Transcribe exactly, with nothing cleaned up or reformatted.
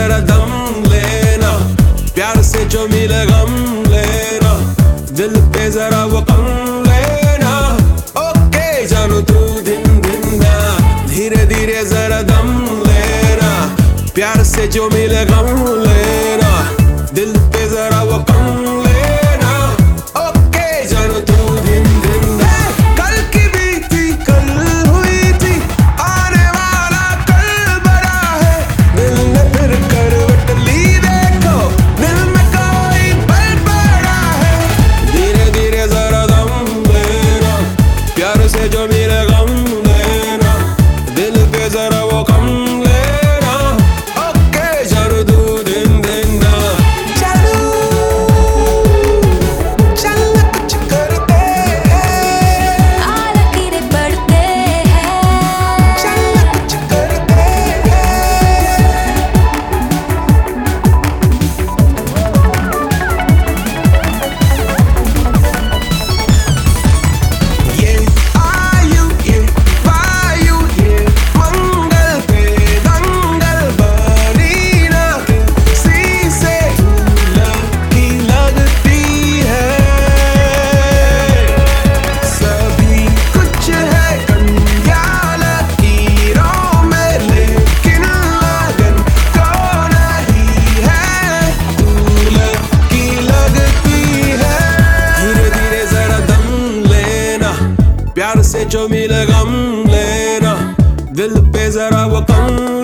जरा दम लेना, प्यार से जो मिले गम लेना, दिल पे जरा वो कम लेना। ओके जानू तू दिन दिन ना, धीरे धीरे जरा दम लेना, प्यार से जो मिले गम लेना, दिल पे जरा वो कम लेना। ओके जानू तू दिन दिन ना, कल की बीती कल हुई थी, आने वाला कल बड़ा है, दिल ने फिर करवट ली देखो, दिल में कोई पल पड़ा है। धीरे धीरे जरा दम लेना, प्यार से जो मिले गम लेना, दिल पे जरा वो कम लेना। ओके जानू तू दिन दिन ना, चलो चल कुछ करते हैं, लकीरें बढ़ते हैं, चल कुछ करते हैं। ये आयु ये वायु ये मंगल पे दंगल बनी ना, किसी से लगी लगती है। सभी कुछ है कन्या लकीरों में, लेकिन लगन को नहीं है, तू लकी लगती है। धीरे धीरे जरा दम लेना, प्यार से जो मिले गम लेना, दिल पे जरा वो कम